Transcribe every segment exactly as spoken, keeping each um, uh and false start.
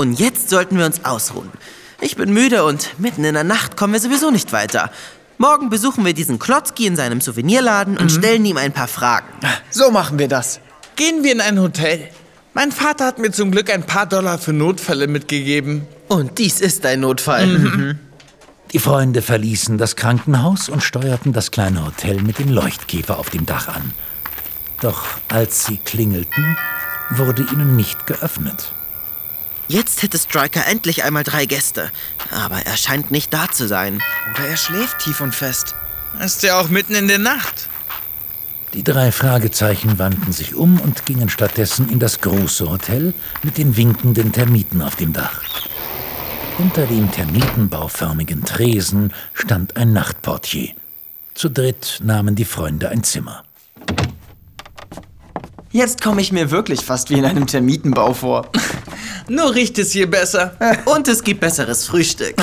Und jetzt sollten wir uns ausruhen. Ich bin müde und mitten in der Nacht kommen wir sowieso nicht weiter. Morgen besuchen wir diesen Klotzki in seinem Souvenirladen und mhm. stellen ihm ein paar Fragen. So machen wir das. Gehen wir in ein Hotel. Mein Vater hat mir zum Glück ein paar Dollar für Notfälle mitgegeben. Und dies ist ein Notfall. Mhm. Die Freunde verließen das Krankenhaus und steuerten das kleine Hotel mit dem Leuchtkäfer auf dem Dach an. Doch als sie klingelten, wurde ihnen nicht geöffnet. Jetzt hätte Striker endlich einmal drei Gäste. Aber er scheint nicht da zu sein. Oder er schläft tief und fest. Ist ja auch mitten in der Nacht. Die drei Fragezeichen wandten sich um und gingen stattdessen in das große Hotel mit den winkenden Termiten auf dem Dach. Unter dem termitenbauförmigen Tresen stand ein Nachtportier. Zu dritt nahmen die Freunde ein Zimmer. Jetzt komme ich mir wirklich fast wie in einem Termitenbau vor. Nur riecht es hier besser. Und es gibt besseres Frühstück.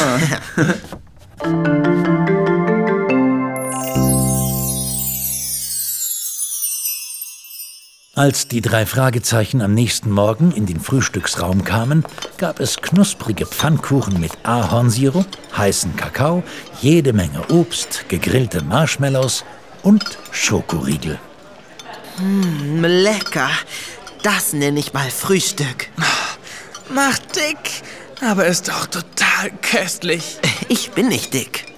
Als die drei Fragezeichen am nächsten Morgen in den Frühstücksraum kamen, gab es knusprige Pfannkuchen mit Ahornsirup, heißen Kakao, jede Menge Obst, gegrillte Marshmallows und Schokoriegel. Mm, lecker. Das nenne ich mal Frühstück. Macht dick, aber ist doch total köstlich. Ich bin nicht dick.